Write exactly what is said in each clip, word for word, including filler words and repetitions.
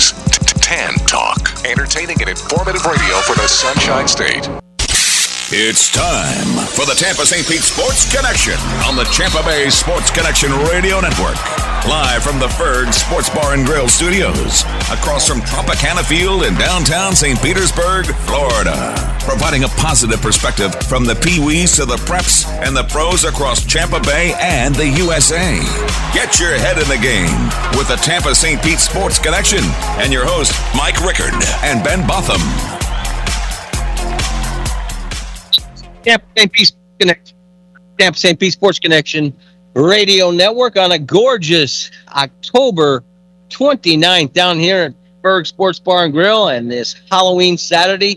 is Tan Talk, entertaining and informative radio for the Sunshine State. It's time for the Tampa Saint Pete Sports Connection on the Tampa Bay Sports Connection Radio Network. Live from the Ferg Sports Bar and Grill Studios, across from Tropicana Field in downtown Saint Petersburg, Florida. Providing a positive perspective from the Pee-wees to the preps and the pros across Tampa Bay and the U S A. Get your head in the game with the Tampa Saint Pete Sports Connection and your host, Mike Rickard and Ben Botham. Tampa Saint Pete Connection, Tampa Saint Pete Sports Connection Radio Network on a gorgeous October twenty-ninth down here at Ferg Sports Bar and Grill, and this Halloween Saturday.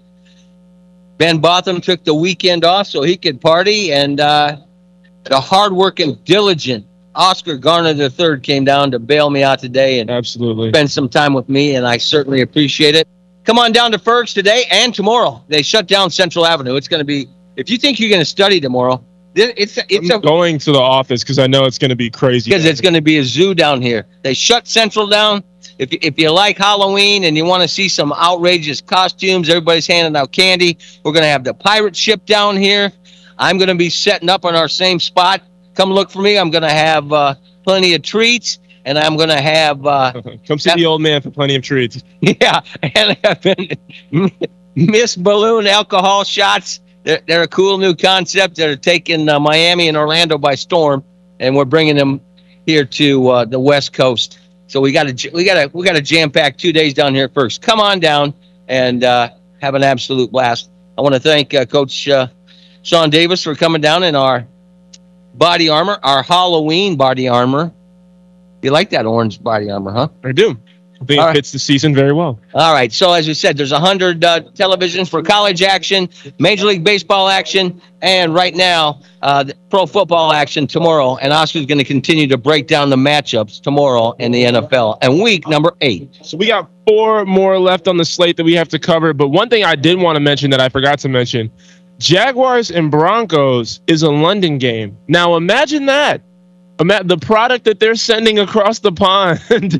Ben Botham took the weekend off so he could party, and uh, the hardworking, diligent Oscar Garner the third came down to bail me out today and absolutely spend some time with me, and I certainly appreciate it. Come on down to Ferg's today and tomorrow. They shut down Central Avenue. It's going to be, if you think you're going to study tomorrow, it's it's I'm a, going to the office because I know it's going to be crazy. Because it's going to be a zoo down here. They shut Central down. If if you like Halloween and you want to see some outrageous costumes, everybody's handing out candy. We're going to have the pirate ship down here. I'm going to be setting up on our same spot. Come look for me. I'm going to have uh, plenty of treats, and I'm going to have uh, come see have, the old man for plenty of treats. Yeah, and I've been Miss Balloon alcohol shots. They're, they're a cool new concept. They're taking uh, Miami and Orlando by storm, and we're bringing them here to uh, the West Coast. So we got to we got to we got to jam pack two days down here first. Come on down and uh, have an absolute blast. I want to thank uh, Coach uh, Sean Davis for coming down in our body armor, our Halloween body armor. You like that orange body armor, huh? I do. I think All it right. fits the season very well. All right. So as we said, there's one hundred uh, televisions for college action, Major League Baseball action, and right now, uh, the pro football action tomorrow. And Oscar's going to continue to break down the matchups tomorrow in the N F L and week number eight. So we got four more left on the slate that we have to cover. But one thing I did want to mention that I forgot to mention, Jaguars and Broncos is a London game. Now imagine that. The product that they're sending across the pond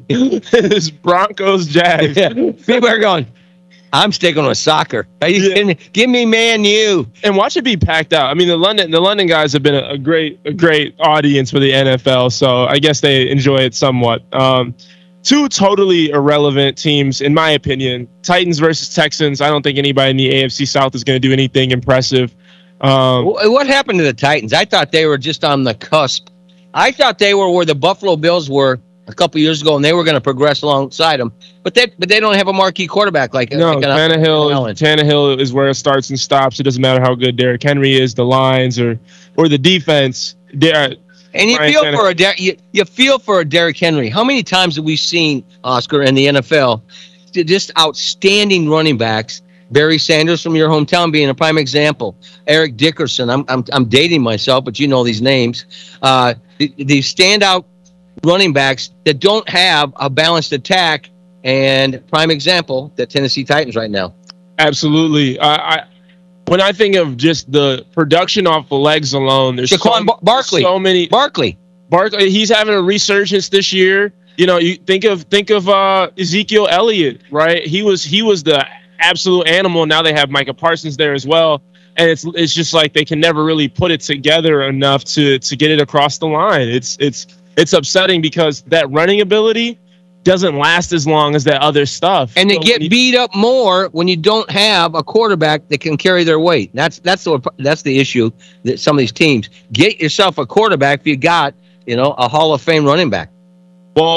is Broncos Jags. Yeah. People are going, I'm sticking with soccer. Are you Yeah. kidding? Give me Man U. And watch it be packed out. I mean, the London the London guys have been a, a great a great audience for the N F L, so I guess they enjoy it somewhat. Um, two totally irrelevant teams, in my opinion. Titans versus Texans. I don't think anybody in the A F C South is going to do anything impressive. Um, What happened to the Titans? I thought they were just on the cusp. I thought they were where the Buffalo Bills were a couple years ago, and they were going to progress alongside them. But they but they don't have a marquee quarterback like no, like Tannehill. Tannehill is where it starts and stops. It doesn't matter how good Derrick Henry is, the lines or or the defense. They're, And you Ryan feel Tannehill. for a Der- you, you feel for a Derrick Henry. How many times have we seen, Oscar, in the N F L, just outstanding running backs? Barry Sanders from your hometown being a prime example. Eric Dickerson. I'm I'm I'm dating myself, but you know these names. Uh, these standout running backs that don't have a balanced attack, and prime example, the Tennessee Titans right now. Absolutely. I, I when I think of just the production off the legs alone, there's Shaquan so, Bar- Barkley. so many. Barkley. Barkley, he's having a resurgence this year. You know, you think of think of uh, Ezekiel Elliott, right? He was he was the absolute animal. Now they have Micah Parsons there as well, and it's it's just like they can never really put it together enough to to get it across the line. It's it's it's upsetting because that running ability doesn't last as long as that other stuff. And they So get when you- beat up more when you don't have a quarterback that can carry their weight. That's that's the that's the issue that some of these teams get yourself a quarterback if you got you know a Hall of Fame running back. Well,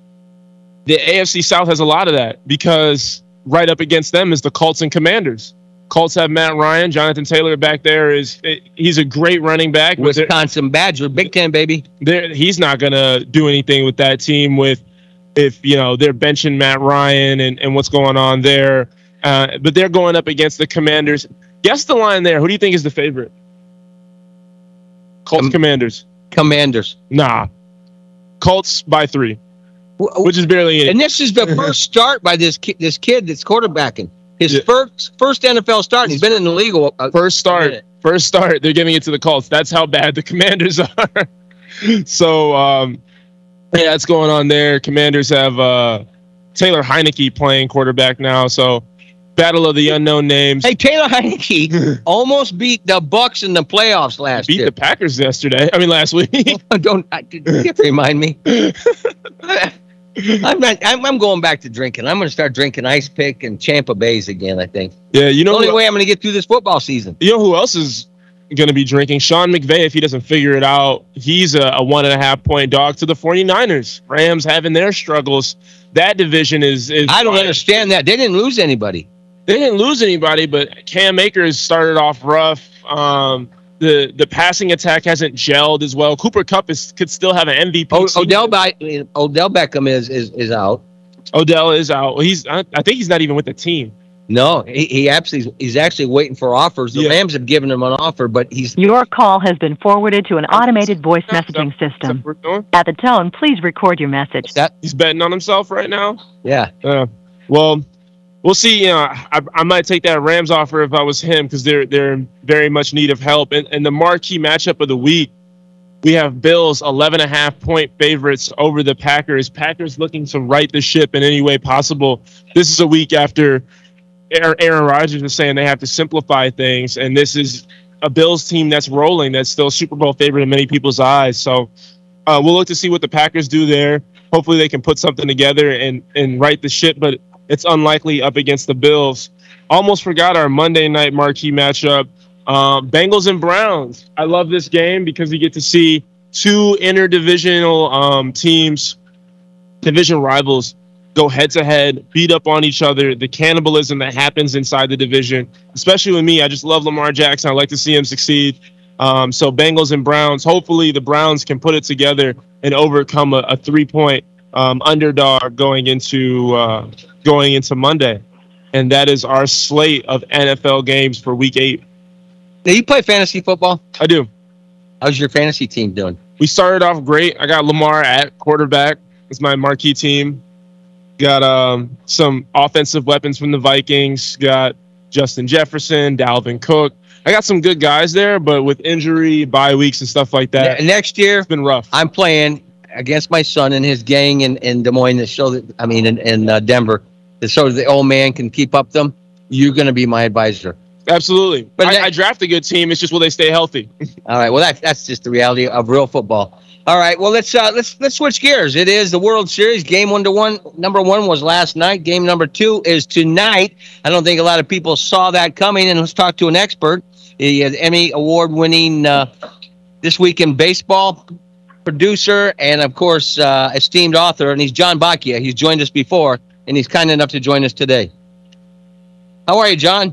the A F C South has a lot of that because right up against them is the Colts and Commanders. Colts have Matt Ryan. Jonathan Taylor back there is he's a great running back. Wisconsin Badger, Big Ten baby. He's not gonna do anything with that team with if you know they're benching Matt Ryan and, and what's going on there. Uh, but they're going up against the Commanders. Guess the line there. Who do you think is the favorite? Colts, Com- Commanders. Commanders. Nah. Colts by three, which is barely it. And this is the first start by this ki- this kid that's quarterbacking. His Yeah. first first N F L start. He's been in the league. A, First start. First start. They're giving it to the Colts. That's how bad the Commanders are. so, um, yeah, that's going on there. Commanders have uh, Taylor Heineke playing quarterback now. So battle of the unknown names. Hey, Taylor Heineke almost beat the Bucks in the playoffs last beat year. the Packers yesterday. I mean, last week. Don't I, you have to remind me. I'm not. I'm, I'm going back to drinking. I'm going to start drinking Ice Pick and Champa Bays again. I think. Yeah, you know. The only who, way I'm going to get through this football season. You know who else is going to be drinking? Sean McVay, if he doesn't figure it out. He's a, a one and a half point dog to the 49ers. Rams having their struggles. That division is. is I don't fine. understand that. They didn't lose anybody. They didn't lose anybody, but Cam Akers started off rough. Um, the the passing attack hasn't gelled as well. Cooper Kupp is could still have an M V P. O- Odell, Be- Odell Beckham is is is out. Odell is out. Well, he's I, I think he's not even with the team. No, he, he actually he's actually waiting for offers. The Yeah. Rams have given him an offer, but he's Your call has been forwarded to an automated voice messaging Is that system. what we're doing? At the tone, please record your message. that. He's betting on himself right now. Yeah, Uh, well, we'll see. You know, I, I might take that Rams offer if I was him because they're they're in very much need of help. And, and the marquee matchup of the week, we have Bills eleven and a half point favorites over the Packers. Packers looking to right the ship in any way possible. This is a week after Aaron Rodgers is saying they have to simplify things, and this is a Bills team that's rolling, that's still Super Bowl favorite in many people's eyes. So uh, we'll look to see what the Packers do there. Hopefully they can put something together and, and right the ship, but it's unlikely up against the Bills. Almost forgot our Monday night marquee matchup, um, Bengals and Browns. I love this game because you get to see two interdivisional um, teams, division rivals, go head-to-head, beat up on each other, the cannibalism that happens inside the division. Especially with me, I just love Lamar Jackson. I like to see him succeed. Um, so Bengals and Browns, hopefully the Browns can put it together and overcome a, a three-point um, underdog going into uh, going into Monday. And that is our slate of N F L games for week eight. now you play fantasy football. I do. How's your fantasy team doing? We started off great. I got Lamar at quarterback. It's my marquee team. Got um, some offensive weapons from the Vikings. Got Justin Jefferson, Dalvin Cook. I got some good guys there, but with injury, bye weeks, and stuff like that, Ne- next year, it's been rough. I'm playing against my son and his gang in, in Des Moines to show that, I mean, in, in uh, Denver, to show that the old man can keep up them. You're going to be my advisor. Absolutely. But I, ne- I draft a good team. It's just will they stay healthy? All right. Well, that, that's just the reality of real football. All right. Well, let's uh, let's let's switch gears. It is the World Series. Game one to one. Number one was last night. Game number two is tonight. I don't think a lot of people saw that coming. And let's talk to an expert, the uh, Emmy award-winning uh, This Week in Baseball producer and, of course, uh, esteemed author. And he's John Bacchia. He's joined us before, and he's kind enough to join us today. How are you, John?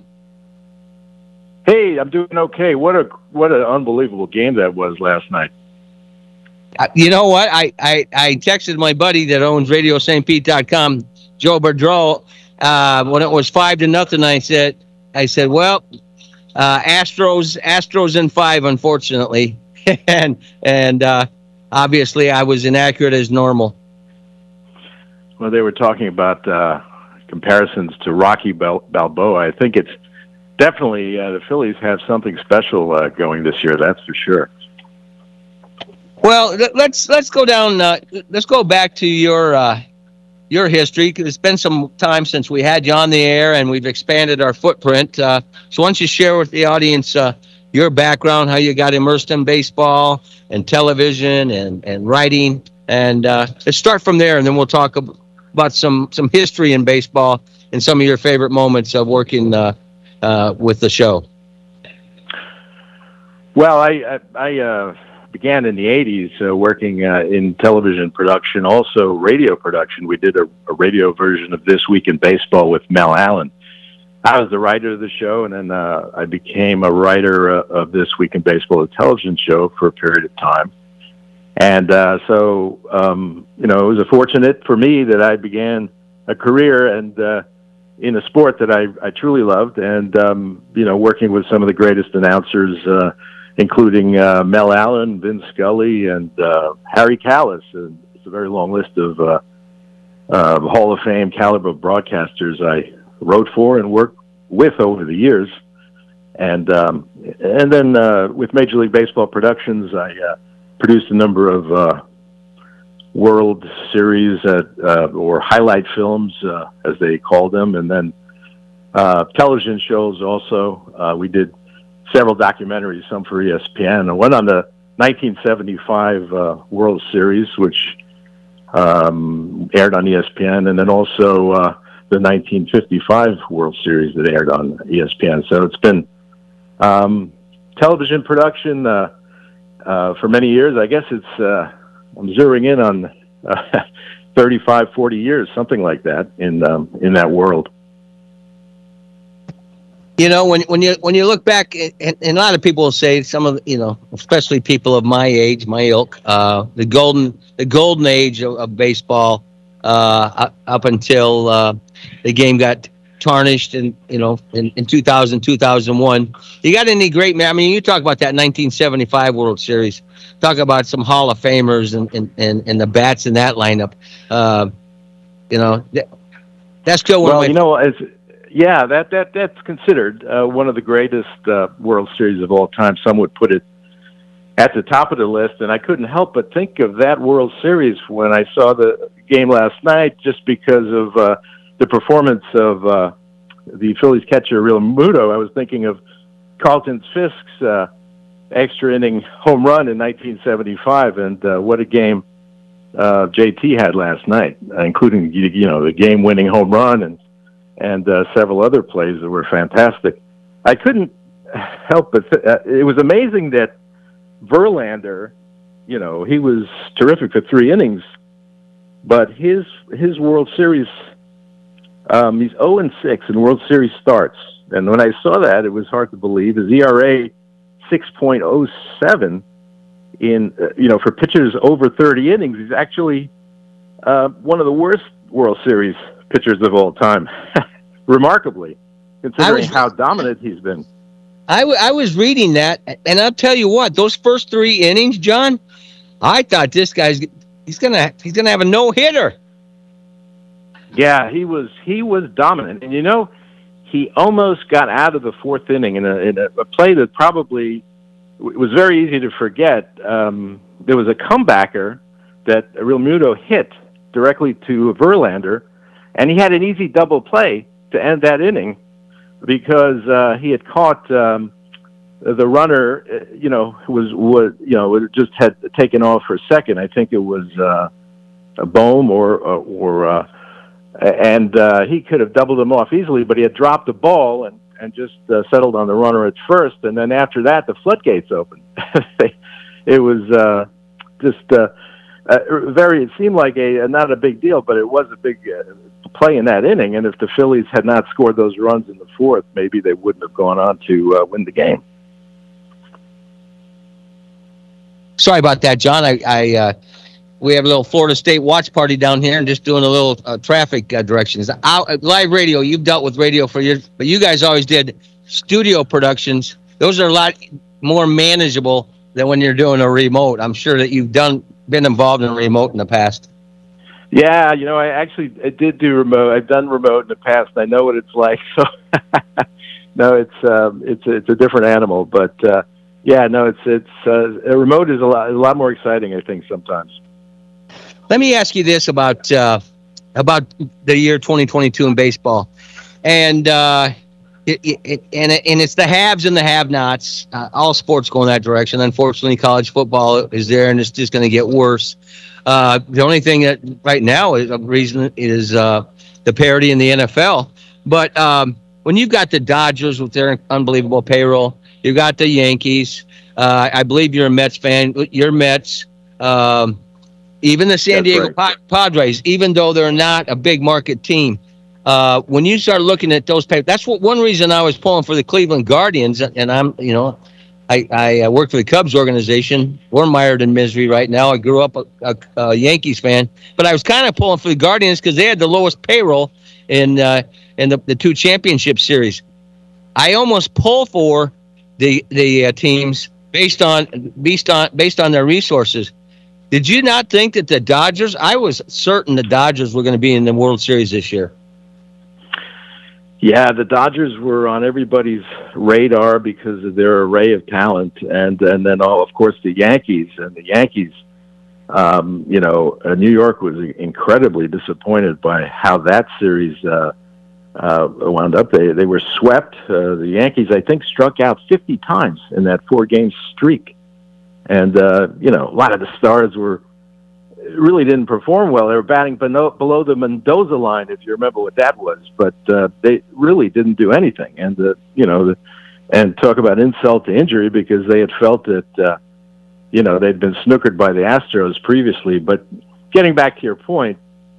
Hey, I'm doing okay. What a what an unbelievable game that was last night. Uh, you know what? I, I, I texted my buddy that owns radio st pete dot com, Joe Boudreau, uh, when it was five to nothing. I said, I said, well, uh, Astros, Astros in five, unfortunately, and and uh, obviously I was inaccurate as normal. Well, they were talking about uh, comparisons to Rocky Bal- Balboa. I think it's definitely uh, the Phillies have something special uh, going this year. That's for sure. Well, let's let's go down. Uh, let's go back to your uh, your history, because it's been some time since we had you on the air, and we've expanded our footprint. Uh, so, why don't you share with the audience uh, your background, how you got immersed in baseball and television and, and writing, and uh, let's start from there, and then we'll talk ab- about some some history in baseball and some of your favorite moments of working uh, uh, with the show. Well, I I, I uh, began in the eighties uh, working uh, in television production, also radio production. We did a, a radio version of This Week in Baseball with Mel Allen. I was the writer of the show, and then uh, I became a writer uh, of This Week in Baseball, a television show, for a period of time. And uh, so, um, you know, it was a fortunate for me that I began a career and uh, in a sport that I, I truly loved, and, um, you know, working with some of the greatest announcers, uh, including uh, Mel Allen, Vin Scully, and uh, Harry Kalas. And it's a very long list of uh, uh, Hall of Fame caliber broadcasters I wrote for and worked with over the years. And um, and then uh, with Major League Baseball Productions, I uh, produced a number of uh, World Series at, uh, or highlight films, uh, as they call them, and then uh, television shows also. Uh, we did several documentaries, some for E S P N. And one on the nineteen seventy-five uh, World Series, which um, aired on E S P N, and then also uh, the nineteen fifty-five World Series that aired on E S P N. So it's been um, television production uh, uh, for many years. I guess it's uh, I'm zeroing in on uh, thirty-five, forty years, something like that, in um, in that world. You know, when when you when you look back, and, and a lot of people will say, some of you know, especially people of my age, my ilk, uh, the golden the golden age of, of baseball, uh, up until uh, the game got tarnished, in you know, in, in two thousand, two thousand one. You got any great? I mean, you talk about that nineteen seventy-five World Series. Talk about some Hall of Famers and and, and, and the bats in that lineup. Uh, you know, that, that's still one well, of my you know, as Yeah, that, that that's considered uh, one of the greatest uh, World Series of all time. Some would put it at the top of the list, and I couldn't help but think of that World Series when I saw the game last night, just because of uh, the performance of uh, the Phillies catcher, Real Muto. I was thinking of Carlton Fisk's uh, extra inning home run in nineteen seventy-five, and uh, what a game uh, J T had last night, including you know the game-winning home run and and uh, several other plays that were fantastic. I couldn't help but th- uh, it was amazing that Verlander, you know, he was terrific for three innings, but his his World Series, um, he's oh and six in World Series starts. And when I saw that, it was hard to believe. His E R A six point oh seven in, uh, you know, for pitchers over thirty innings. He's actually uh, one of the worst World Series pitchers of all time, remarkably, considering was, how dominant he's been. I, w- I was reading that, and I'll tell you what, those first three innings, John, I thought this guy's he's gonna he's gonna have a no hitter. Yeah, he was he was dominant, and you know, he almost got out of the fourth inning in a, in a, a play that probably it was very easy to forget. Um, there was a comebacker that Real Muto hit directly to Verlander. And he had an easy double play to end that inning because uh, he had caught um, the runner, uh, you know, was, was, you know, just had taken off for a second. I think it was uh, a Bohm or, or, uh, and uh, he could have doubled him off easily, but he had dropped the ball and, and just uh, settled on the runner at first. And then after that, the floodgates opened. It was uh, just uh, uh, very, it seemed like a, not a big deal, but it was a big uh, play in that inning, and if the Phillies had not scored those runs in the fourth, maybe they wouldn't have gone on to uh, win the game. Sorry about that, John. I, I uh, we have a little Florida State watch party down here, and just doing a little uh, traffic uh, directions. Out, live radio, you've dealt with radio for years, but you guys always did studio productions. Those are a lot more manageable than when you're doing a remote. I'm sure that you've done been involved in a remote in the past. Yeah, you know, I actually I did do remote. I've done remote in the past. I know what it's like. So, no, it's um, it's a, it's a different animal. But uh, yeah, no, it's it's uh, a remote is a lot a lot more exciting, I think, sometimes. Let me ask you this about uh, about the year twenty twenty-two in baseball, and uh, it, it, and it, and it's the haves and the have-nots. Uh, all sports go in that direction. Unfortunately, college football is there, and it's just going to get worse. Uh, the only thing that right now is a reason is uh, the parity in the N F L. But um, when you've got the Dodgers with their unbelievable payroll, you've got the Yankees. Uh, I believe you're a Mets fan. You're Mets. Um, even the San That's Diego right. pa- Padres, even though they're not a big market team, uh, when you start looking at those papers, that's what one reason I was pulling for the Cleveland Guardians. And I'm, you know, I, I work for the Cubs organization. We're mired in misery right now. I grew up a, a, a Yankees fan, but I was kind of pulling for the Guardians because they had the lowest payroll in uh, in the, the two championship series. I almost pull for the the uh, teams based on based on based on their resources. Did you not think that the Dodgers? I was certain the Dodgers were going to be in the World Series this year. Yeah, the Dodgers were on everybody's radar because of their array of talent, and and then all, of course, the Yankees and the Yankees. Um, you know, uh, New York was incredibly disappointed by how that series uh, uh, wound up. They they were swept. Uh, the Yankees, I think, struck out fifty times in that four-game streak, and uh, you know, a lot of the stars were really didn't perform well. They were batting below, below the Mendoza line, if you remember what that was. But uh, they really didn't do anything. And uh, you know, the, and talk about insult to injury, because they had felt that uh, you know they'd been snookered by the Astros previously. But getting back to your point,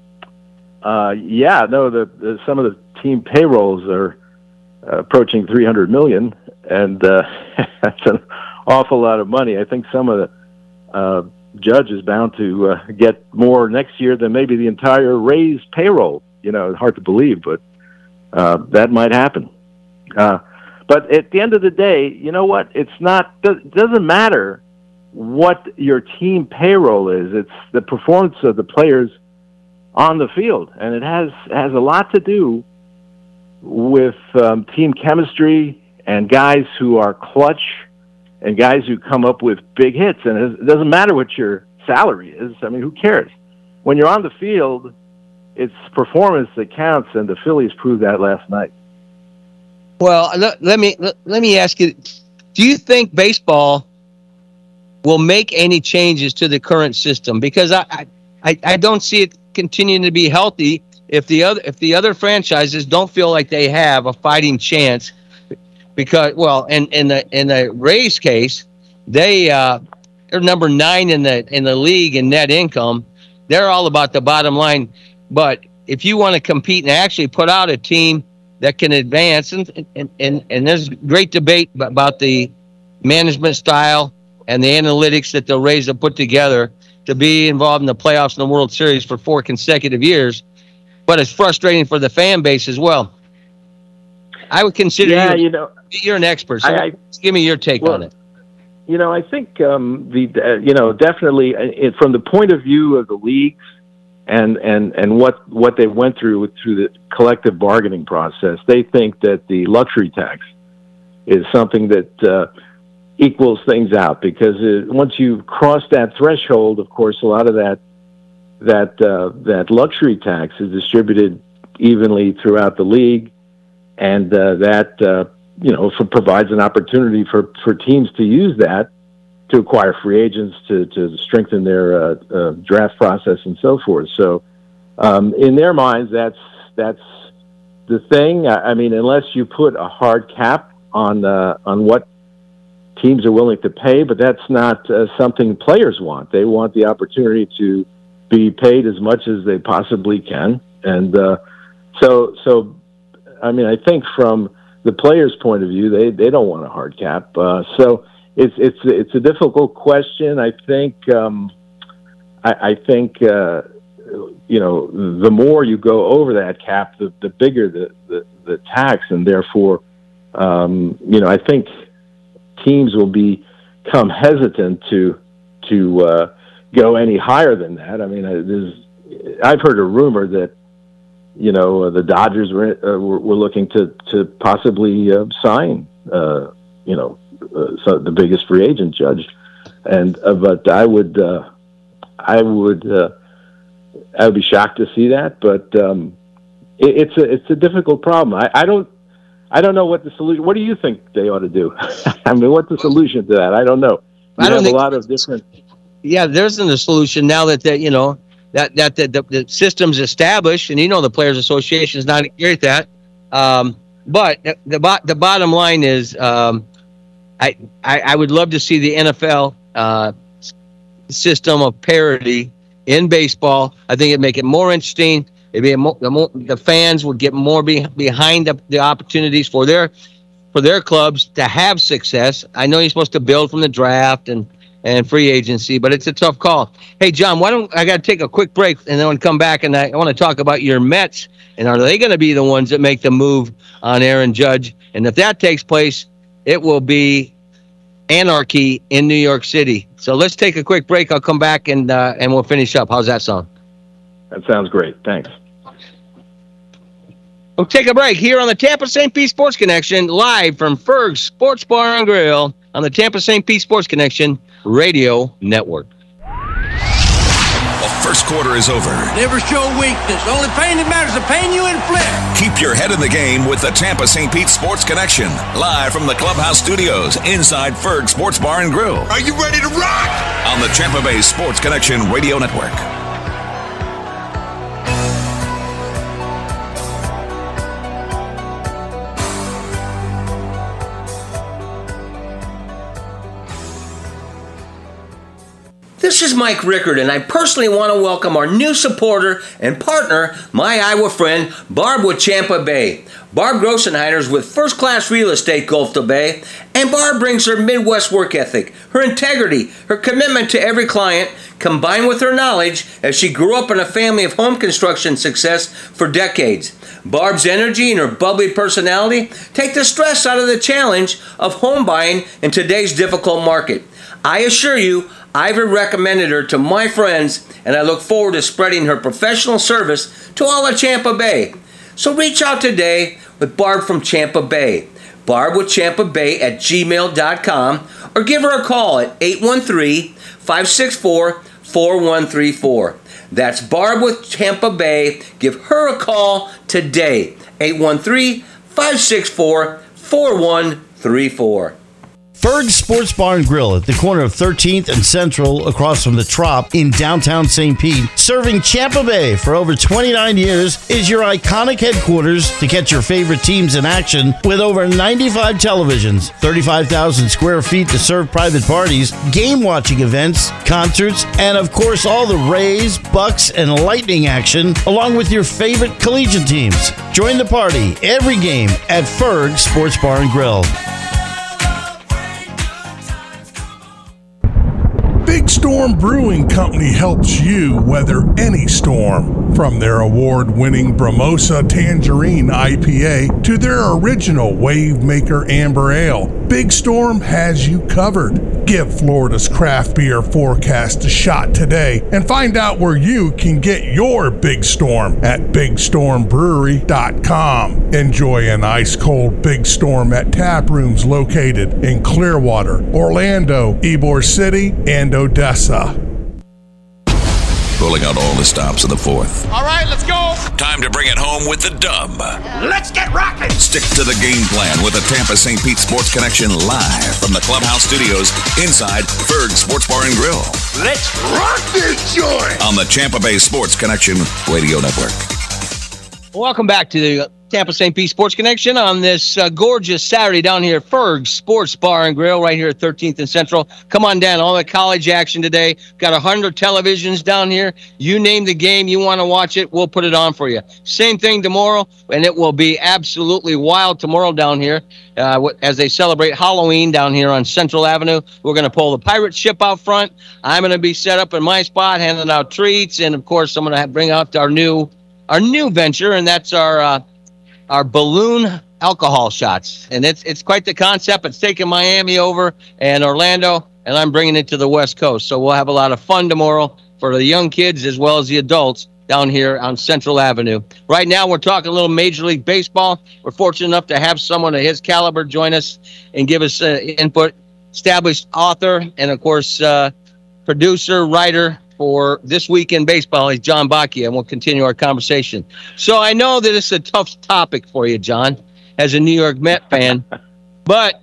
uh, yeah, no, the, the some of the team payrolls are uh, approaching three hundred million, and uh, that's an awful lot of money. I think some of the uh, Judge is bound to uh, get more next year than maybe the entire Rays payroll. You know, it's hard to believe, but uh, that might happen. Uh, but at the end of the day, you know what? It's not. It doesn't matter what your team payroll is. It's the performance of the players on the field, and it has has a lot to do with um, team chemistry and guys who are clutch and guys who come up with big hits. And it doesn't matter what your salary is. I mean, who cares? When you're on the field, it's performance that counts, and the Phillies proved that last night. Well, let, let me let, let me ask you, do you think baseball will make any changes to the current system? Because I, I, I don't see it continuing to be healthy if the other if the other franchises don't feel like they have a fighting chance. Because, well, in, in the in the Rays case, they uh, they're number nine in the in the league in net income. They're all about the bottom line. But if you want to compete and actually put out a team that can advance, and and, and, and there's great debate about the management style and the analytics that the Rays have put together to be involved in the playoffs and the World Series for four consecutive years. But it's frustrating for the fan base as well. I would consider yeah, you, you know, you're an expert. So I, I, give me your take well, on it. You know, I think um, the uh, you know definitely uh, from the point of view of the leagues and and and what what they went through through the collective bargaining process, they think that the luxury tax is something that uh, equals things out, because it, once you cross that threshold, of course, a lot of that that uh, that luxury tax is distributed evenly throughout the league. And uh, that, uh, you know, for, provides an opportunity for, for teams to use that to acquire free agents, to, to strengthen their uh, uh, draft process and so forth. So um, in their minds, that's that's the thing. I, I mean, unless you put a hard cap on uh, on what teams are willing to pay, but that's not uh, something players want. They want the opportunity to be paid as much as they possibly can. And uh, so so... I mean, I think from the players' point of view, they, they don't want a hard cap. Uh, so it's it's it's a difficult question. I think um, I, I think uh, you know the more you go over that cap, the, the bigger the, the, the tax, and therefore um, you know I think teams will become hesitant to to uh, go any higher than that. I mean, there's I've heard a rumor that, you know, uh, the Dodgers were, uh, were were looking to to possibly uh, sign, uh, you know, uh, so the biggest free agent, Judge, and uh, but I would, uh, I would, uh, I would be shocked to see that. But um, it, it's a it's a difficult problem. I, I don't I don't know what the solution. What do you think they ought to do? I mean, what's the solution to that? I don't know. You I don't have think a lot of different. Yeah, there isn't a solution now that they, you know. That that the, the, the system's established, and you know the Players Association is not agree with that. Um, but the the, bo- the bottom line is, um, I, I I would love to see the N F L uh, system of parity in baseball. I think it'd make it more interesting. It'd be a mo- the, mo- the fans would get more be- behind the, the opportunities for their for their clubs to have success. I know you're supposed to build from the draft and. and free agency, but it's a tough call. Hey, John, why don't I got to take a quick break, and then we'll come back, and I, I want to talk about your Mets, and are they going to be the ones that make the move on Aaron Judge? And if that takes place, it will be anarchy in New York City. So let's take a quick break. I'll come back, and uh, and we'll finish up. How's that sound? That sounds great. Thanks. We'll take a break here on the Tampa Saint Pete Sports Connection, live from Ferg's Sports Bar and Grill on the Tampa Saint Pete Sports Connection Radio Network. first quarter is over. Never show weakness. The only pain that matters is the pain you inflict. Keep your head in the game with the Tampa Saint Pete Sports Connection. Live from the Clubhouse Studios inside Ferg Sports Bar and Grill. Are you ready to rock? On the Tampa Bay Sports Connection Radio Network. This is Mike Rickard, and I personally want to welcome our new supporter and partner, my Iowa friend, Barb with Tampa Bay. Barb Grossenheider is with First Class Real Estate Gulf to Bay, and Barb brings her Midwest work ethic, her integrity, her commitment to every client, combined with her knowledge as she grew up in a family of home construction success for decades. Barb's energy and her bubbly personality take the stress out of the challenge of home buying in today's difficult market. I assure you, I've recommended her to my friends, and I look forward to spreading her professional service to all of Tampa Bay. So reach out today with Barb from Tampa Bay. Barb with Tampa Bay at gmail dot com, or give her a call at eight one three, five six four, four one three four. That's Barb with Tampa Bay. Give her a call today, eight one three, five six four, four one three four. Ferg Sports Bar and Grill at the corner of thirteenth and Central across from the Trop in downtown Saint Pete, serving Tampa Bay for over twenty-nine years, is your iconic headquarters to catch your favorite teams in action with over ninety-five televisions, thirty-five thousand square feet to serve private parties, game-watching events, concerts, and of course all the Rays, Bucks, and Lightning action, along with your favorite collegiate teams. Join the party every game at Ferg Sports Bar and Grill. Big Storm Brewing Company helps you weather any storm. From their award-winning Bramosa Tangerine I P A to their original Wavemaker Amber Ale, Big Storm has you covered. Give Florida's craft beer forecast a shot today and find out where you can get your Big Storm at big storm brewery dot com. Enjoy an ice-cold Big Storm at tap rooms located in Clearwater, Orlando, Ybor City, and Odessa. Pulling out all the stops of the fourth. All right, let's go. Time to bring it home with the dub. Let's get rocking. Stick to the game plan with the Tampa Saint Pete Sports Connection live from the Clubhouse Studios inside Ferg Sports Bar and Grill. Let's rock this joint. On the Tampa Bay Sports Connection Radio Network. Welcome back to the Tampa Saint Pete Sports Connection on this uh, gorgeous Saturday down here at Ferg Sports Bar and Grill right here at thirteenth and Central. Come on down. All the college action today. Got one hundred televisions down here. You name the game. You want to watch it, we'll put it on for you. Same thing tomorrow, and it will be absolutely wild tomorrow down here uh, as they celebrate Halloween down here on Central Avenue. We're going to pull the pirate ship out front. I'm going to be set up in my spot, handing out treats, and, of course, I'm going to bring out our new our new venture, and that's our uh, our balloon alcohol shots. And it's it's quite the concept. It's taking Miami over and Orlando, and I'm bringing it to the West Coast. So we'll have a lot of fun tomorrow for the young kids as well as the adults down here on Central Avenue. Right now, we're talking a little Major League Baseball. We're fortunate enough to have someone of his caliber join us and give us uh, input. Established author and, of course, uh, producer, writer, for This Week in Baseball is John Bacchia, and we'll continue our conversation. So I know that it's a tough topic for you, John, as a New York Met fan, but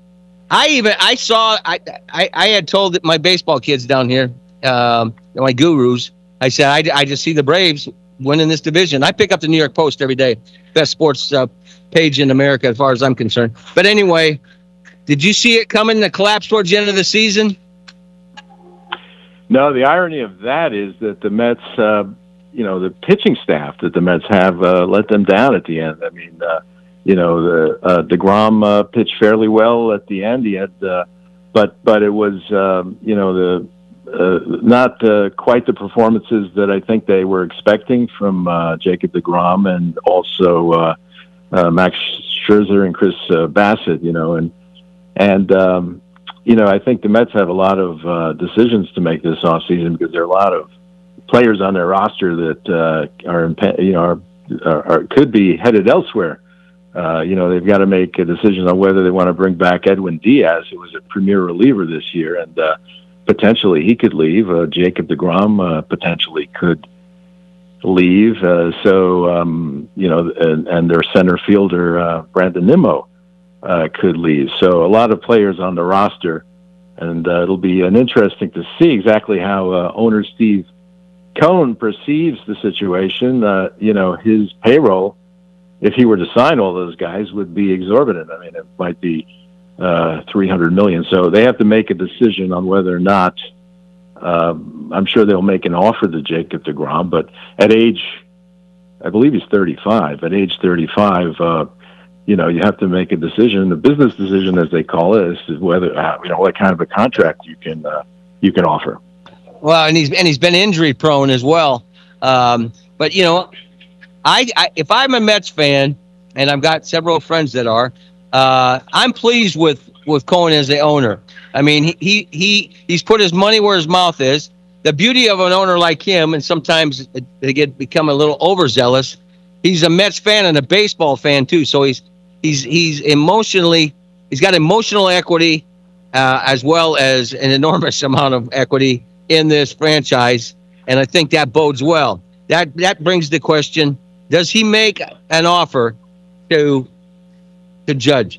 I even I saw I I, I had told my baseball kids down here, um, my gurus, I said I, I just see the Braves winning this division. I pick up the New York Post every day, best sports uh, page in America as far as I'm concerned. But anyway, did you see it coming, the collapse towards the end of the season? No, the irony of that is that the Mets, uh, you know, the pitching staff that the Mets have uh, let them down at the end. I mean, uh, you know, the uh, DeGrom uh, pitched fairly well at the end. He had, uh, but but it was, um, you know, the uh, not uh, quite the performances that I think they were expecting from uh, Jacob DeGrom and also uh, uh, Max Scherzer and Chris uh, Bassett. You know, and and. Um, You know, I think the Mets have a lot of uh, decisions to make this offseason because there are a lot of players on their roster that uh, are, you know, are, are, are could be headed elsewhere. Uh, you know, they've got to make a decision on whether they want to bring back Edwin Diaz, who was a premier reliever this year, and uh, potentially he could leave. Uh, Jacob deGrom uh, potentially could leave. Uh, so, um, you know, and, and their center fielder, uh, Brandon Nimmo, uh, could leave. So a lot of players on the roster, and uh, it'll be an interesting to see exactly how uh, owner Steve Cohen perceives the situation. Uh, you know, his payroll, if he were to sign all those guys, would be exorbitant. I mean, it might be uh, three hundred million dollars. So they have to make a decision on whether or not, um, I'm sure they'll make an offer to Jacob deGrom, but at age, I believe he's thirty-five, at age thirty-five, uh, you know, you have to make a decision, a business decision, as they call it, as to whether, uh, you know, what kind of a contract you can, uh, you can offer. Well, and he's, and he's been injury prone as well. Um, but, you know, I, I if I'm a Mets fan, and I've got several friends that are, uh, I'm pleased with, with Cohen as the owner. I mean, he, he he he's put his money where his mouth is. The beauty of an owner like him, and sometimes they get become a little overzealous. He's a Mets fan and a baseball fan too, so he's he's he's emotionally he's got emotional equity uh, as well as an enormous amount of equity in this franchise, and I think that bodes well. That that brings the question: does he make an offer to to Judge?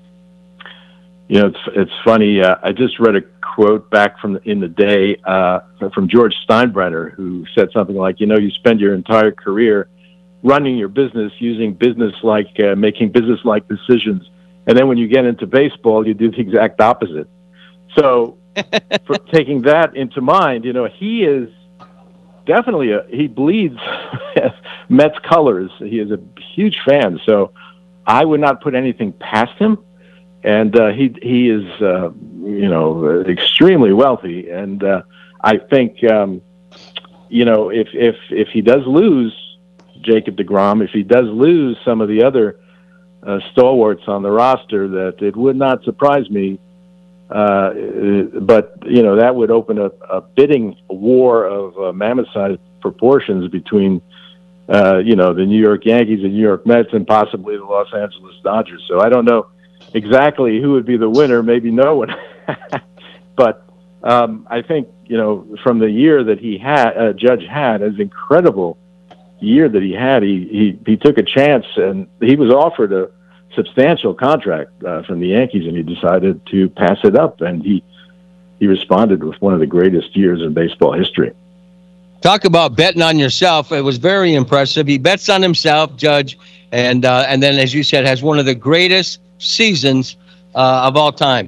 You know, it's it's funny. Uh, I just read a quote back from the, in the day uh, from George Steinbrenner, who said something like, "You know, you spend your entire career running your business, using business like uh, making business like decisions, and then when you get into baseball, you do the exact opposite." So, for taking that into mind, you know, he is definitely a he bleeds Mets colors. He is a huge fan. So, I would not put anything past him. And uh, he he is, uh, you know, extremely wealthy. And uh, I think, um, you know, if, if if he does lose Jacob deGrom, if he does lose some of the other uh, stalwarts on the roster, that it would not surprise me. Uh, but, you know, that would open a, a bidding war of uh, mammoth-sized proportions between, uh, you know, the New York Yankees and New York Mets and possibly the Los Angeles Dodgers. So I don't know exactly who would be the winner, maybe no one. But um, I think, you know, from the year that he had, uh, Judge had, his incredible year that he had, he, he, he took a chance, and he was offered a substantial contract uh, from the Yankees, and he decided to pass it up, and he, he responded with one of the greatest years in baseball history. Talk about betting on yourself. It was very impressive. He bets on himself, Judge, and uh, and then, as you said, has one of the greatest seasons uh, of all time.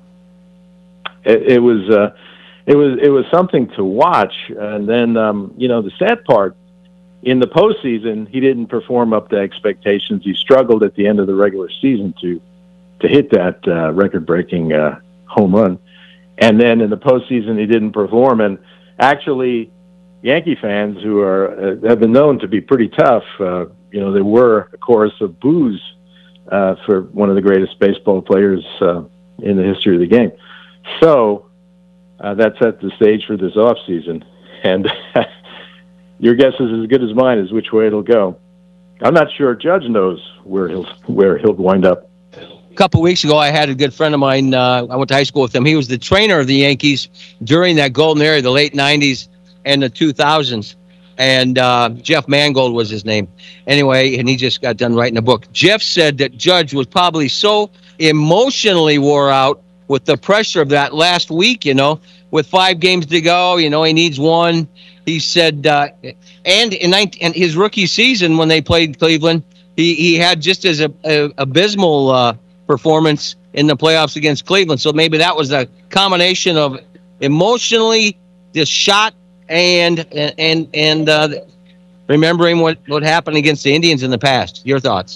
It, it was uh, it was it was something to watch, and then um, you know, the sad part, in the postseason, he didn't perform up to expectations. He struggled at the end of the regular season to to hit that uh, record-breaking uh, home run, and then in the postseason, he didn't perform. And actually, Yankee fans who are uh, have been known to be pretty tough, uh, you know, there were a chorus of boos Uh, for one of the greatest baseball players uh, in the history of the game. So uh, that set the stage for this offseason. And your guess is as good as mine as which way it'll go. I'm not sure Judge knows where he'll where he'll wind up. A couple of weeks ago, I had a good friend of mine. Uh, I went to high school with him. He was the trainer of the Yankees during that golden era, the late nineties and the two thousands. And uh, Jeff Mangold was his name. Anyway, and he just got done writing a book. Jeff said that Judge was probably so emotionally wore out with the pressure of that last week, you know, with five games to go, you know, he needs one. He said, uh, and in nineteen, and his rookie season when they played Cleveland, he, he had just as a, a abysmal uh, performance in the playoffs against Cleveland. So maybe that was a combination of emotionally just shot and and and uh, remembering what, what happened against the Indians in the past. Your thoughts?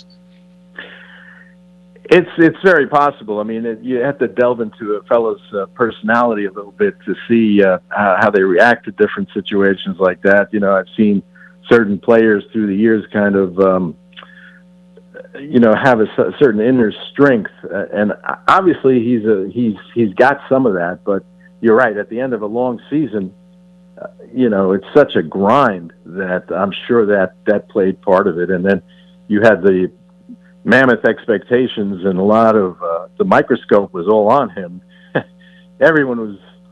It's it's very possible. I mean, it, you have to delve into a fellow's uh, personality a little bit to see uh, how, how they react to different situations like that. You know, I've seen certain players through the years kind of, um, you know, have a, a certain inner strength, uh, and obviously he's a he's he's got some of that. But you're right. At the end of a long season, Uh, you know, it's such a grind that I'm sure that that played part of it. And then you had the mammoth expectations, and a lot of uh, the microscope was all on him. Everyone was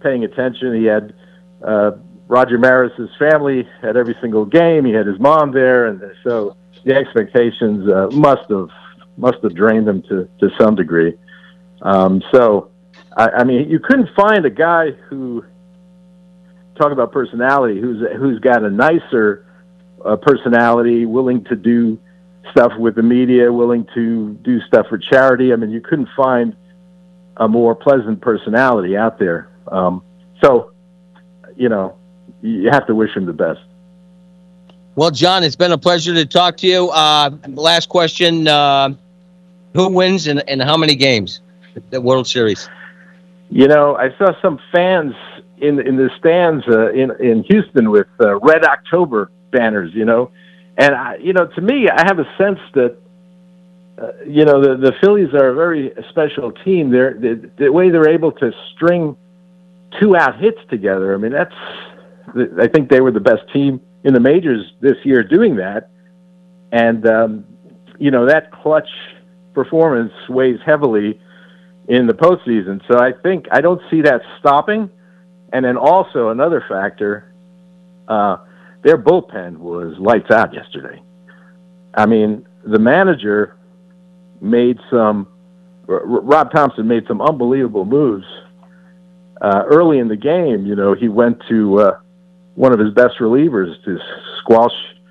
paying attention. He had uh, Roger Maris's family at every single game. He had his mom there, and so the expectations uh, must have must have drained him to, to some degree. Um, so, I, I mean, you couldn't find a guy who, talk about personality, who's who's got a nicer uh, personality, willing to do stuff with the media, willing to do stuff for charity. I mean, you couldn't find a more pleasant personality out there. Um, so, you know, you have to wish him the best. Well, John, it's been a pleasure to talk to you. Uh, last question. Uh, who wins and, and how many games? The World Series. You know, I saw some fans in in the stands uh, in in Houston with uh, Red October banners. You know, and I, you know, to me, I have a sense that uh, you know the the Phillies are a very special team. They're the, the way they're able to string two out hits together. I mean, that's I think they were the best team in the majors this year doing that, and um, you know that clutch performance weighs heavily in the postseason. So I think I don't see that stopping. And then also another factor, uh, their bullpen was lights out yesterday. I mean, the manager made some, Rob Thompson made some unbelievable moves uh, early in the game. You know, he went to uh, one of his best relievers to squash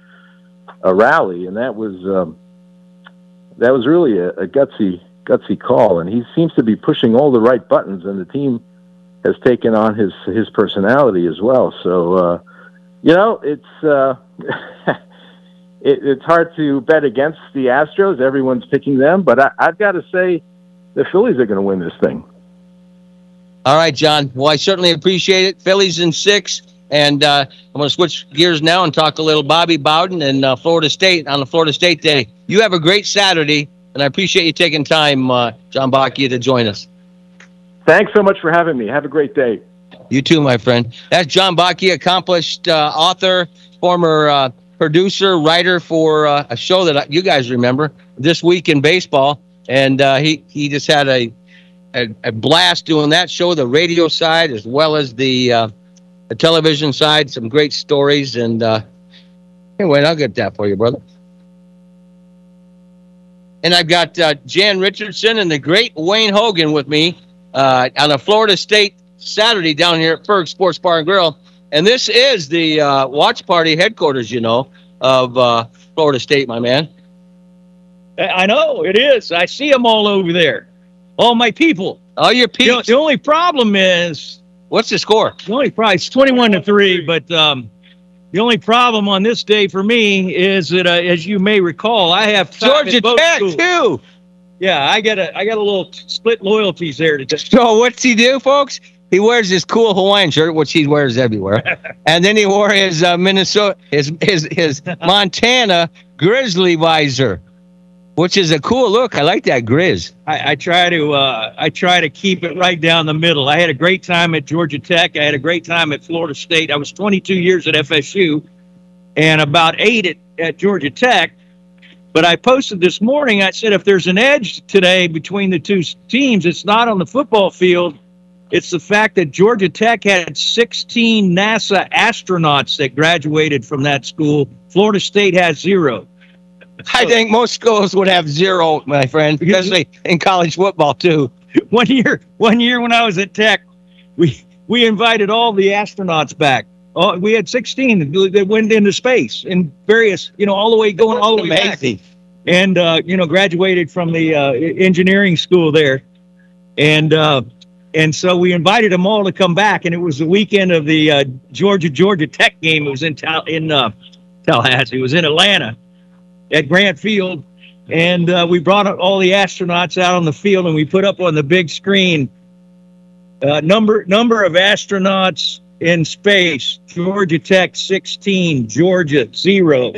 a rally, and that was um, that was really a, a gutsy gutsy call, and he seems to be pushing all the right buttons, and the team has taken on his his personality as well. So, uh, you know, it's uh, it, it's hard to bet against the Astros. Everyone's picking them, but I, I've got to say the Phillies are going to win this thing. All right, John. Well, I certainly appreciate it. Phillies in six, and uh, I'm going to switch gears now and talk a little Bobby Bowden and uh, Florida State on the Florida State Day. You have a great Saturday. And I appreciate you taking time, uh, John Bacchia, to join us. Thanks so much for having me. Have a great day. You too, my friend. That's John Bacchia, accomplished uh, author, former uh, producer, writer for uh, a show that you guys remember, This Week in Baseball. And uh, he, he just had a, a, a blast doing that show, the radio side as well as the, uh, the television side. Some great stories. And uh, anyway, I'll get that for you, brother. And I've got uh, Jan Richardson and the great Wayne Hogan with me uh, on a Florida State Saturday down here at Ferg Sports Bar and Grill. And this is the uh, watch party headquarters, you know, of uh, Florida State, my man. I know, it is. I see them all over there. All my people. All your people. The, the only problem is... What's the score? The only problem, it's twenty-one to three, but... Um, The only problem on this day for me is that, uh, as you may recall, I have Georgia Tech too. Yeah, I got a I got a little split loyalties there today. So what's he do, folks? He wears his cool Hawaiian shirt, which he wears everywhere, and then he wore his uh, Minnesota, his his his Montana Grizzly visor, which is a cool look. I like that Grizz. I, I try to uh, I try to keep it right down the middle. I had a great time at Georgia Tech. I had a great time at Florida State. I was twenty-two years at F S U and about eight at, at Georgia Tech. But I posted this morning, I said, if there's an edge today between the two teams, it's not on the football field. It's the fact that Georgia Tech had sixteen NASA astronauts that graduated from that school. Florida State has zero. I think most schools would have zero, my friend, especially in college football too. One year, one year when I was at Tech, we we invited all the astronauts back. Oh, we had sixteen that went into space in various, you know, all the way going all the way amazing. back, and uh, you know, graduated from the uh, engineering school there, and uh, and so we invited them all to come back, and it was the weekend of the uh, Georgia Georgia Tech game. It was in Tal- in uh, Tallahassee. It was in Atlanta at Grant Field, and uh, we brought all the astronauts out on the field, and we put up on the big screen uh, number number of astronauts in space. Georgia Tech sixteen, Georgia zero.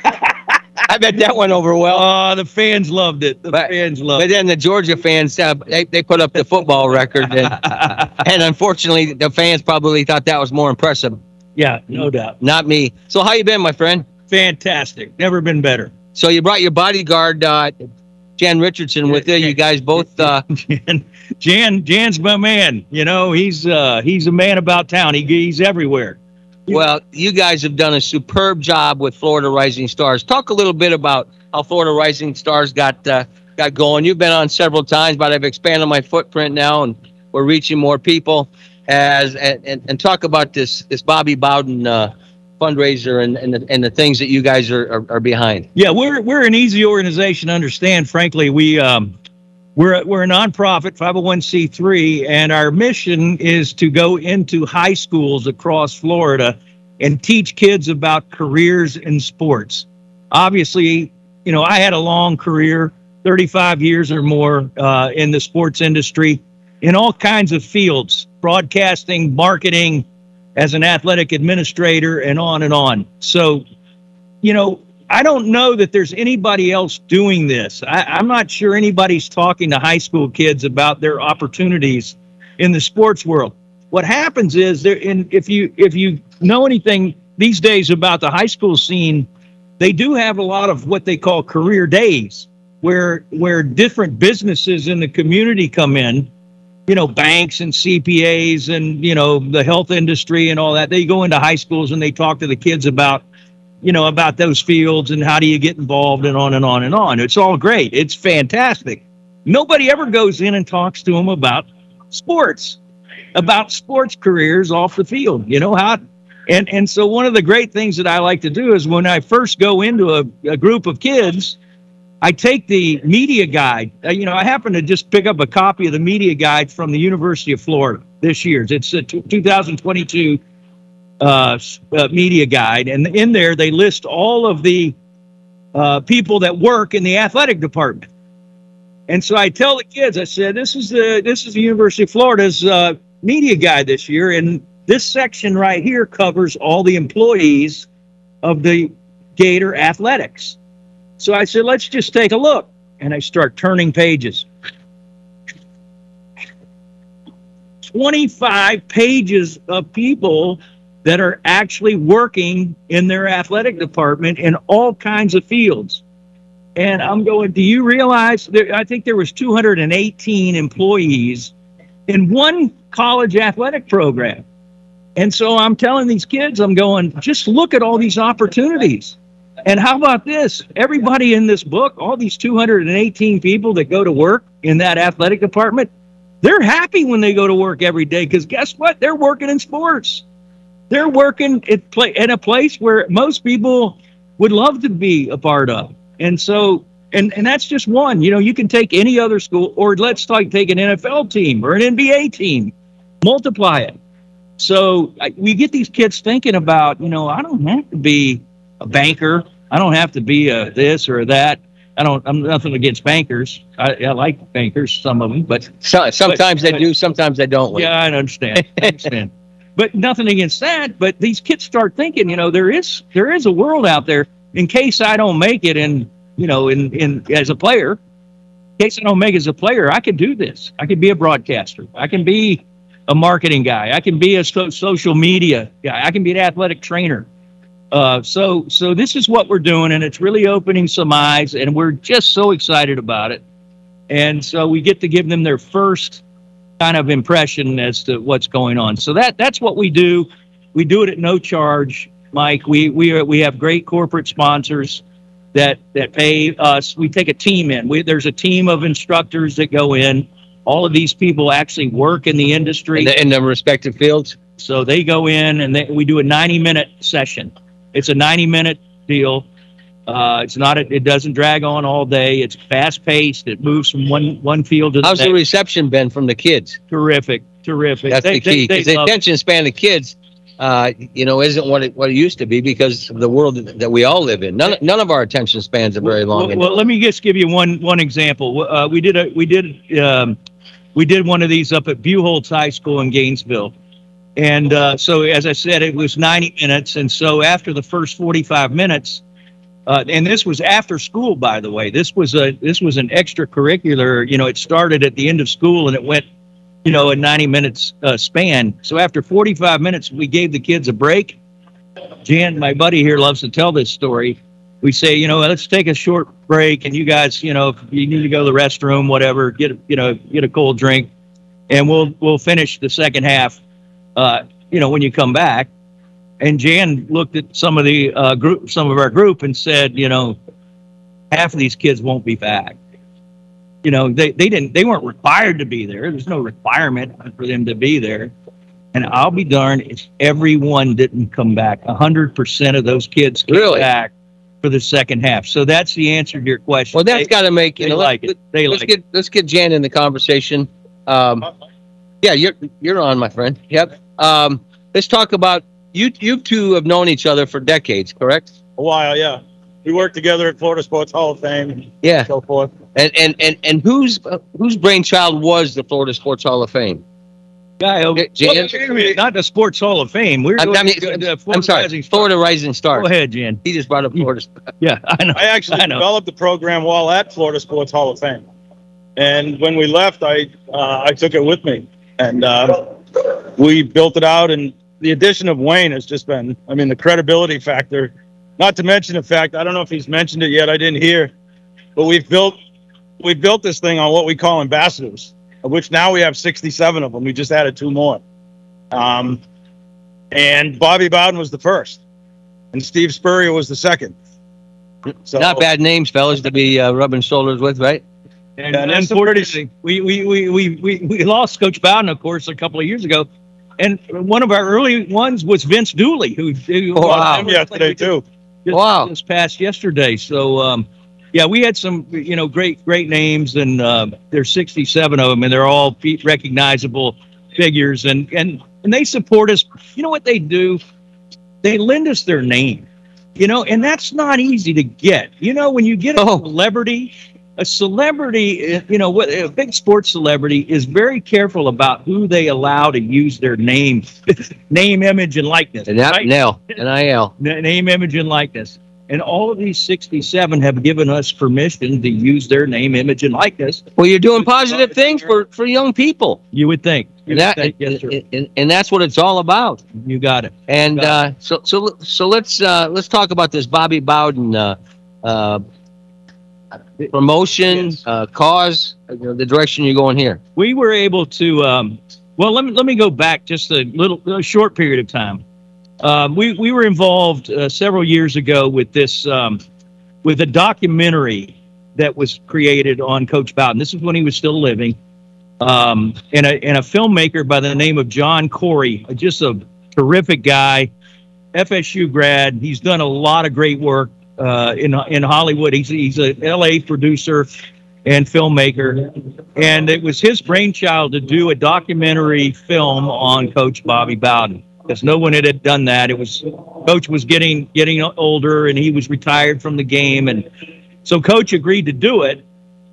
I bet that went over well. Oh, the fans loved it. The but, fans loved it. But then the Georgia fans, uh, they, they put up the football record, and, and unfortunately, the fans probably thought that was more impressive. Yeah, no doubt. Not me. So how you been, my friend? Fantastic. Never been better. So you brought your bodyguard, uh, Jan Richardson with you. You guys both. Uh, Jan, Jan, Jan's my man. You know, he's uh, he's a man about town. He, he's everywhere. Well, you guys have done a superb job with Florida Rising Stars. Talk a little bit about how Florida Rising Stars got uh, got going. You've been on several times, but I've expanded my footprint now, and we're reaching more people. As and, and, and talk about this this Bobby Bowden uh, fundraiser and and the, and the things that you guys are, are, are behind. Yeah, we're we're an easy organization to understand. Frankly, we um, we're we're a nonprofit five oh one c three, and our mission is to go into high schools across Florida and teach kids about careers in sports. Obviously, you know, I had a long career, thirty-five years or more uh, in the sports industry, in all kinds of fields, broadcasting, marketing, as an athletic administrator, and on and on. So, you know, I don't know that there's anybody else doing this. I, I'm not sure anybody's talking to high school kids about their opportunities in the sports world. What happens is, there, in, if you if you know anything these days about the high school scene, they do have a lot of what they call career days, where where different businesses in the community come in. You know, banks and C P As and, you know, the health industry and all that. They go into high schools and they talk to the kids about, you know, about those fields and how do you get involved and on and on and on. It's all great. It's fantastic. Nobody ever goes in and talks to them about sports, about sports careers off the field, you know, how. And, and so one of the great things that I like to do is when I first go into a, a group of kids, I take the media guide. Uh, you know, I happen to just pick up a copy of the media guide from the University of Florida this year. It's a t- two thousand twenty-two uh, uh, media guide. And in there, they list all of the uh, people that work in the athletic department. And so I tell the kids, I said, this is the, this is the University of Florida's uh, media guide this year. And this section right here covers all the employees of the Gator Athletics. So I said, let's just take a look. And I start turning pages. twenty-five pages of people that are actually working in their athletic department in all kinds of fields. And I'm going, do you realize there, I think there was two hundred eighteen employees in one college athletic program. And so I'm telling these kids, I'm going, just look at all these opportunities. And how about this? Everybody in this book, all these two hundred eighteen people that go to work in that athletic department, they're happy when they go to work every day because guess what? They're working in sports. They're working at play, in a place where most people would love to be a part of. And so, and, and that's just one. You know, you can take any other school, or let's like take an N F L team or an N B A team, multiply it. So I, we get these kids thinking about, you know, I don't have to be a banker. I don't have to be a this or that. I don't, I'm nothing against bankers. I, I like bankers, some of them, but so, sometimes but, they but, do, sometimes they don't. Yeah, I understand. I understand. But nothing against that. But these kids start thinking, you know, there is, there is a world out there in case I don't make it in, you know, in, in, as a player, in case I don't make it as a player, I can do this. I can be a broadcaster. I can be a marketing guy. I can be a so, social media guy. I can be an athletic trainer. Uh, so, so this is what we're doing, and it's really opening some eyes, and we're just so excited about it. And so we get to give them their first kind of impression as to what's going on. So that that's what we do. We do it at no charge, Mike. We we are, we have great corporate sponsors that that pay us. We take a team in. We, there's a team of instructors that go in. All of these people actually work in the industry in the, in the respective fields. So they go in and they, we do a ninety minute session. It's a ninety minute deal. Uh, it's not, a, it doesn't drag on all day. It's fast paced. It moves from one, one field to the How's next. the reception been from the kids? Terrific. Terrific. That's they, the key. They, Because they the love attention span of kids, uh, you know, isn't what it, what it used to be because of the world that we all live in. None, none of our attention spans are very long. Well, well, let me just give you one, one example. Uh, we did a, we did, um, we did one of these up at Buchholz High School in Gainesville. And uh, so, as I said, it was ninety minutes. And so after the first forty-five minutes, uh, and this was after school, by the way, this was a this was an extracurricular. You know, it started at the end of school and it went, you know, a ninety minutes uh, span. So after forty-five minutes, we gave the kids a break. Jan, my buddy here, loves to tell this story. we say, you know, let's take a short break, and you guys, you know, if you need to go to the restroom, whatever, get you know, get a cold drink, and we'll we'll finish the second half, uh, you know, when you come back. And Jan looked at some of the uh, group, some of our group, and said, you know, half of these kids won't be back. You know, they, they didn't, they weren't required to be there. There's no requirement for them to be there. And I'll be darned if everyone didn't come back. A hundred percent of those kids came Really? back for the second half. So that's the answer to your question. Well, that's got to make you they know. like Let, it. They let's like get let's get Jan in the conversation. Um, yeah, you're you're on, my friend. Yep. Um, let's talk about you. You two have known each other for decades, correct? A while, yeah. We worked together at Florida Sports Hall of Fame. Yeah. And so forth. And and and and whose uh, whose brainchild was the Florida Sports Hall of Fame? Guy, oh, Jan? well, not the Sports Hall of Fame. We're I, doing I mean, the, the I'm Florida sorry, Rising Stars. Florida Rising Stars. Go ahead, Jan. He just brought up Florida. Yeah, I know. I actually I know. developed the program while at Florida Sports Hall of Fame. And when we left, I uh, I took it with me. And uh, we built it out. And the addition of Wayne has just been, I mean, the credibility factor. Not to mention the fact, I don't know if he's mentioned it yet, I didn't hear, but we've built we built this thing on what we call ambassadors, of which now we have sixty-seven of them. We just added two more. Um, and Bobby Bowden was the first, and Steve Spurrier was the second. So, Not bad names, fellas, to be uh, rubbing shoulders with, right? And, Yeah, and that's unfortunately, we, we, we, we, we, we lost Coach Bowden, of course, a couple of years ago. And one of our early ones was Vince Dooley, who, who Oh, wow. him yesterday too. just, Wow. just passed yesterday. So, um, yeah, we had some, you know, great, great names, and uh, there's sixty-seven of them, and they're all fe- recognizable figures, and, and, and they support us. You know what they do? They lend us their name, you know, and that's not easy to get. You know, when you get a Oh. celebrity, a celebrity, uh, you know, what a big sports celebrity is very careful about who they allow to use their name, name, image, and likeness. And that right? N I L. N- name, image, and likeness. And all of these sixty-seven have given us permission to use their name, image, and likeness. Well, you're doing positive things for, for young people. You would think. You And, that, would think, yes, sir. and, and, and that's what it's all about. You got it. And Got uh, so so so let's uh, let's talk about this Bobby Bowden uh, uh, promotion, Yes. uh, cause, you know, the direction you're going here. We were able to. Um, well, let me let me go back just a little, a short period of time. Um, we we were involved uh, several years ago with this um, with a documentary that was created on Coach Bowden. This is when he was still living, um, and a and a filmmaker by the name of John Corey, just a terrific guy, F S U grad. He's done a lot of great work uh, in in Hollywood. He's he's a L A producer and filmmaker, and it was his brainchild to do a documentary film on Coach Bobby Bowden, because no one had done that. It was Coach was getting getting older, and he was retired from the game, and so Coach agreed to do it,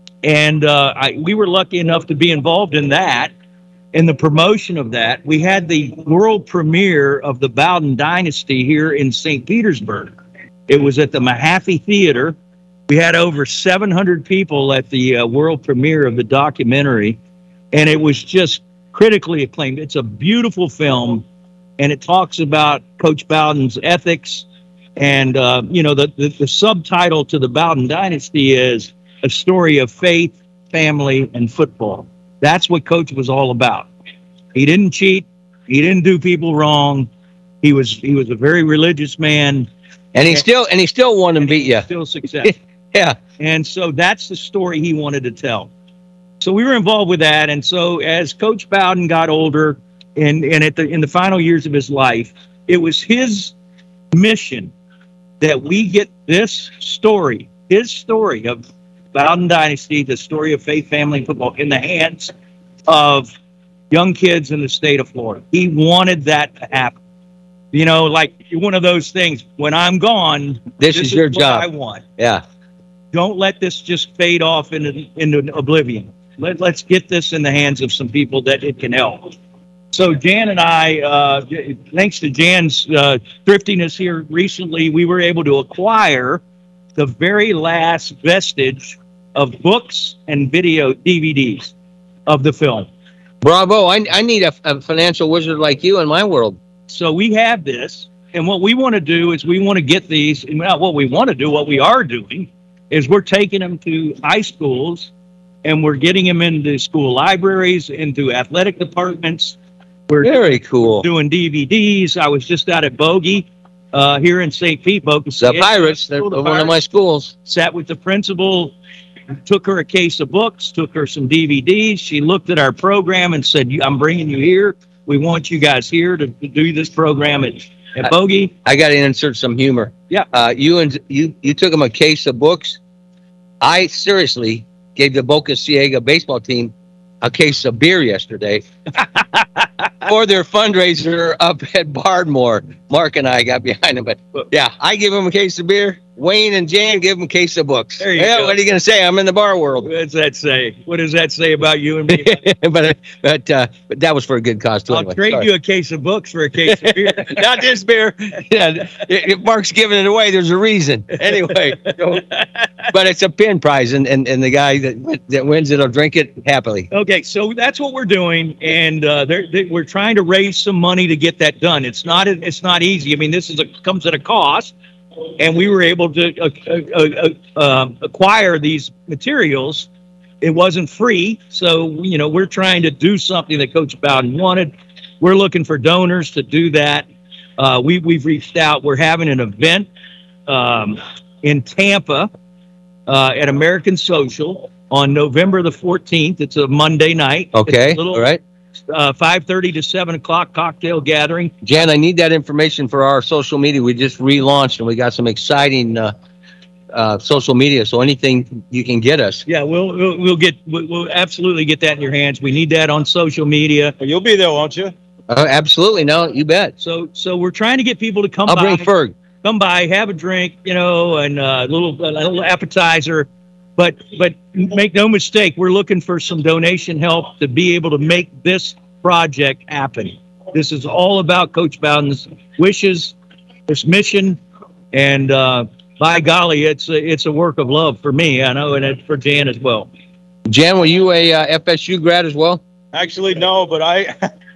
and uh, I, we were lucky enough to be involved in that. In the promotion of that, we had the world premiere of the Bowden Dynasty here in Saint Petersburg. It was at the Mahaffey Theater. We had over seven hundred people at the uh, world premiere of the documentary, and it was just critically acclaimed. It's a beautiful film, and it talks about Coach Bowden's ethics. And, uh, you know, the, the, the subtitle to the Bowden Dynasty is A Story of Faith, Family, and Football. That's what Coach was all about. He didn't cheat. He didn't do people wrong. He was he was a very religious man. And he still and he still won and beat you. Still success. Yeah. And so that's the story he wanted to tell. So we were involved with that. And so as Coach Bowden got older, and, and at the in the final years of his life, it was his mission that we get this story, his story of Bowden Dynasty, the story of faith, family, and football, in the hands of young kids in the state of Florida. He wanted that to happen. You know, like one of those things, when I'm gone, This is your what job. I want. Yeah. Don't let this just fade off into, into oblivion. Let, let's get this in the hands of some people that it can help. So Jan and I, uh, thanks to Jan's uh, thriftiness here recently, we were able to acquire the very last vestige of books and video D V Ds of the film. Bravo. I, I need a, a financial wizard like you in my world. So we have this. And what we want to do is we want to get these, and not what we want to do, what we are doing is we're taking them to high schools and we're getting them into school libraries, into athletic departments. We're Very cool. doing D V Ds. I was just out at Bogey uh, here in Saint Pete, Bogus. The Pirates, they're The one of my schools. Sat with the principal, took her a case of books, took her some D V Ds. She looked at our program and said, I'm bringing you here. We want you guys here to, to do this program at, at Bogey. I got to insert some humor. Yeah. Uh, you and you you took them a case of books. I seriously gave the Boca Ciega baseball team a case of beer yesterday for their fundraiser up at Bardmore. Mark and I got behind them, but yeah, I give them a case of beer. Wayne and Jan give them a case of books. There you yeah, go. what are you going to say? I'm in the bar world. What does that say? What does that say about you and me? but but uh, but that was for a good cause too. I'll anyway. trade Sorry. you a case of books for a case of beer. Not this beer. Yeah, if Mark's giving it away, there's a reason. Anyway, so- but it's a pin prize, and, and, and the guy that that wins it will drink it happily. Okay, so that's what we're doing, and uh, they're, they, we're trying to raise some money to get that done. It's not it's not easy. I mean, this is a comes at a cost, and we were able to uh, uh, uh, uh, acquire these materials. It wasn't free, so you know we're trying to do something that Coach Bowden wanted. We're looking for donors to do that. Uh, we we've reached out. We're having an event um, in Tampa uh, at American Social on November the fourteenth. It's a Monday night. Okay, It's a little, all right. Uh, five thirty to seven o'clock cocktail gathering. Jan, I need that information for our social media. We just relaunched, and we got some exciting uh, uh, social media. So anything you can get us. Yeah, we'll we'll, we'll get we'll, we'll absolutely get that in your hands. We need that on social media. You'll be there, won't you? Uh, absolutely, no, you bet. So so we're trying to get people to come I'll by. bring Ferg. Come by, have a drink, you know, and a little a little appetizer. But but make no mistake, we're looking for some donation help to be able to make this project happen. This is all about Coach Bowden's wishes, this mission, and uh, by golly, it's a, it's a work of love for me. I know, and it's for Jan as well. Jan, were you a uh, F S U grad as well? Actually, no, but I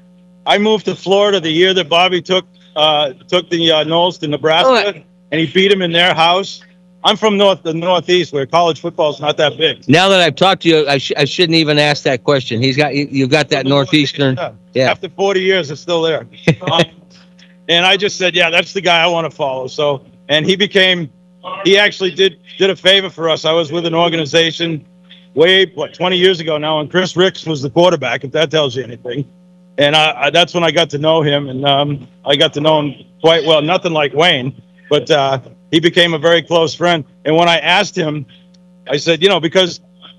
I moved to Florida the year that Bobby took uh, took the uh, Knowles to Nebraska, Oh. and he beat him in their house. I'm from north the Northeast, where college football is not that big. Now that I've talked to you, I, sh- I shouldn't even ask that question. He's got you, you've got that northeastern. Yeah. After forty years, it's still there. Um, and I just said, yeah, that's the guy I want to follow. So, and he became, he actually did did a favor for us. I was with an organization way, what, twenty years ago now, and Chris Ricks was the quarterback, if that tells you anything. And I, I, that's when I got to know him, and um, I got to know him quite well. Nothing like Wayne, but uh, he became a very close friend. And when I asked him, I said, you know, because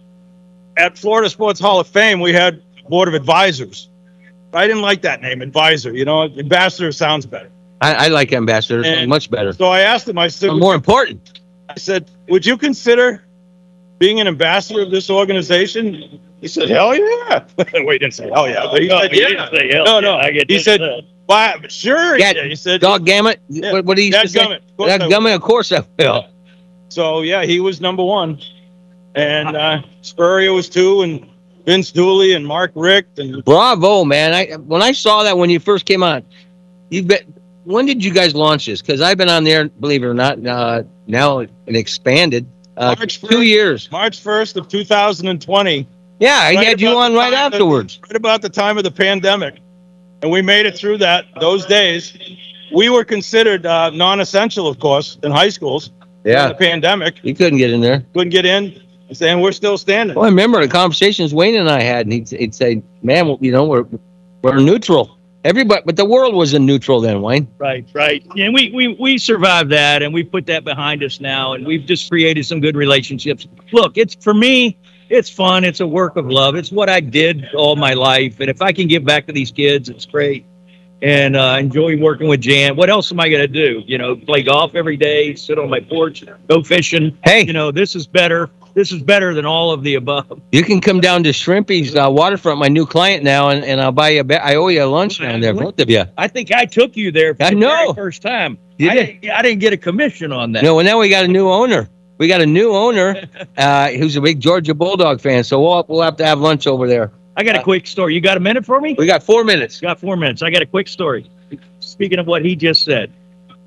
at Florida Sports Hall of Fame, we had board of advisors. I didn't like that name, advisor. You know, ambassador sounds better. I, I like ambassadors And much better. So I asked him, I said, More important. I said, would you consider being an ambassador of this organization? He said, hell yeah. Wait, he didn't say hell yeah. But he No, said, he yeah. didn't say hell no, yeah. no. I get he that said, said. why? He Gad- said, he said, Dog gammit. Yeah. What, what do you used to say? Dadgummit. Of course I will. Dadgummit, of course I will. So yeah, he was number one, and uh, Spurrier was two, and Vince Dooley and Mark Richt, and Bravo, man! I when I saw that when you first came on, you bet. When did you guys launch this? Because I've been on there, believe it or not, uh, now it expanded. Uh, March two first. years. March first of two thousand twenty. Yeah, I Right had you about on the right time that- afterwards. Right about the time of the pandemic, and we made it through that those days. We were considered uh, non-essential, of course, in high schools. During Yeah, the pandemic, you couldn't get in there. couldn't get in, and we're still standing. Well, I remember the conversations Wayne and I had, and he'd, he'd say, "Man, you know, we're we're neutral." Everybody, but the world was in neutral then, Wayne. Right, right. And we, we, we survived that, and we put that behind us now, and we've just created some good relationships. Look, it's for me, it's fun. It's a work of love. It's what I did all my life. And if I can give back to these kids, it's great. And uh, enjoy working with Jan. What else am I going to do? You know, play golf every day, sit on my porch, go fishing. Hey, You know, this is better. This is better than all of the above. you can come down to Shrimpy's uh, waterfront, my new client now, and, and I'll buy you a ba- I owe you a lunch down there, both of you. I think I took you there for I the know. very first time. You I, did. Didn't, I didn't get a commission on that. No, well, now we got a new owner. We got a new owner uh, who's a big Georgia Bulldog fan, so we'll, we'll have to have lunch over there. I got a quick story. You got a minute for me? We got four minutes. Got four minutes. I got a quick story. Speaking of what he just said,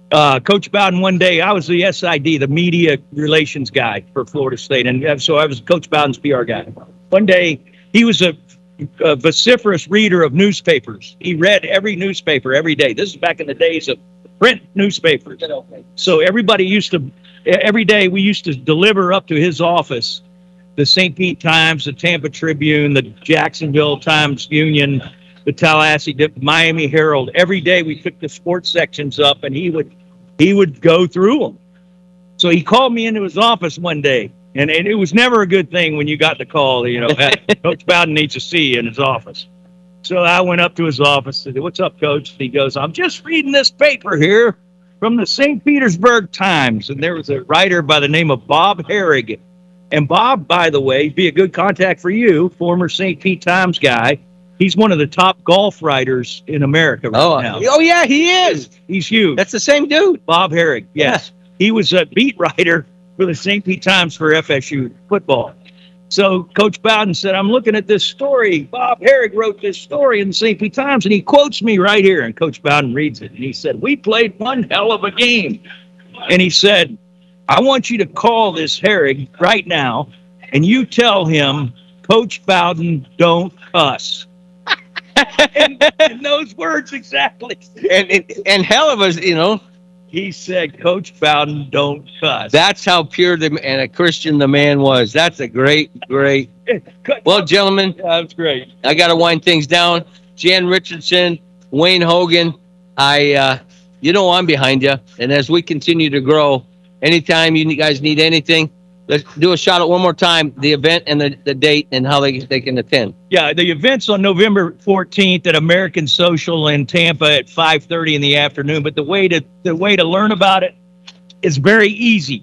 uh, Coach Bowden one day, I was the S I D, the media relations guy for Florida State. And so I was Coach Bowden's P R guy. One day, he was a, a vociferous reader of newspapers. He read every newspaper every day. This is back in the days of print newspapers. So everybody used to, every day we used to deliver up to his office the Saint Pete Times, the Tampa Tribune, the Jacksonville Times Union, the Tallahassee, the Miami Herald. Every day we took the sports sections up, and he would he would go through them. So he called me into his office one day, and, and it was never a good thing when you got the call, you know, Coach Bowden needs to see you in his office. So I went up to his office and said, "What's up, Coach?" And he goes, "I'm just reading this paper here from the Saint Petersburg Times." And there was a writer by the name of Bob Herrig. And Bob, by the way, be a good contact for you, former Saint Pete Times guy. He's one of the top golf writers in America right oh, now. Oh, yeah, he is. He's huge. That's the same dude. Bob Herrig, yes. Yeah. He was a beat writer for the Saint Pete Times for F S U football. So Coach Bowden said, "I'm looking at this story. Bob Herrig wrote this story in the Saint Pete Times," and he quotes me right here. And Coach Bowden reads it. And he said, "We played one hell of a game." And he said, "I want you to call this Herrig right now, and you tell him, Coach Bowden, don't cuss." and, and those words exactly. And, and and hell of a, you know, he said, "Coach Bowden, don't cuss." That's how pure the, and a Christian the man was. That's a great, great. Well, gentlemen, that's great. I got to wind things down. Jan Richardson, Wayne Hogan, I, uh, you know, I'm behind you. And as we continue to grow, anytime you guys need anything, let's do a shout out one more time, the event and the, the date and how they they can attend. Yeah, the event's on November fourteenth at American Social in Tampa at five thirty in the afternoon. But the way to the way to learn about it is very easy.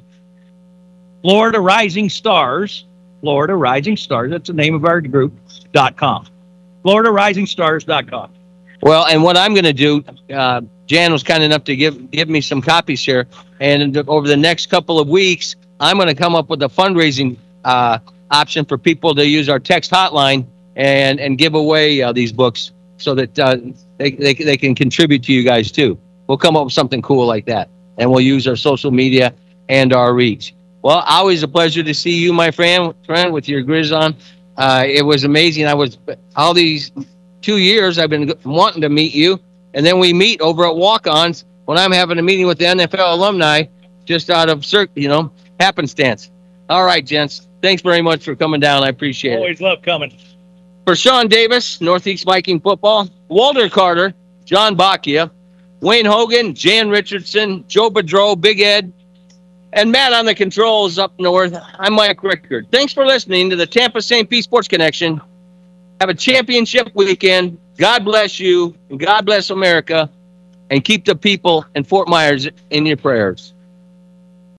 Florida Rising Stars, Florida Rising Stars, that's the name of our group, dot com. Florida Rising Stars dot com. Well, and what I'm going to do, uh, Jan was kind enough to give give me some copies here, and over the next couple of weeks, I'm going to come up with a fundraising uh, option for people to use our text hotline and, and give away uh, these books so that uh, they, they they can contribute to you guys too. We'll come up with something cool like that, and we'll use our social media and our reach. Well, always a pleasure to see you, my friend, friend with your Grizz on. Uh, it was amazing. I was all these two years I've been wanting to meet you, and then we meet over at Walk-Ons when I'm having a meeting with the N F L alumni, just out of you know. happenstance. All right, gents. Thanks very much for coming down. I appreciate Always it. Always love coming. For Sean Davis, Northeast Viking Football, Walter Carter, John Bacchia, Wayne Hogan, Jan Richardson, Joe Bedreau, Big Ed, and Matt on the controls up north, I'm Mike Rickard. Thanks for listening to the Tampa Saint Pete Sports Connection. Have a championship weekend. God bless you, and God bless America, and keep the people in Fort Myers in your prayers.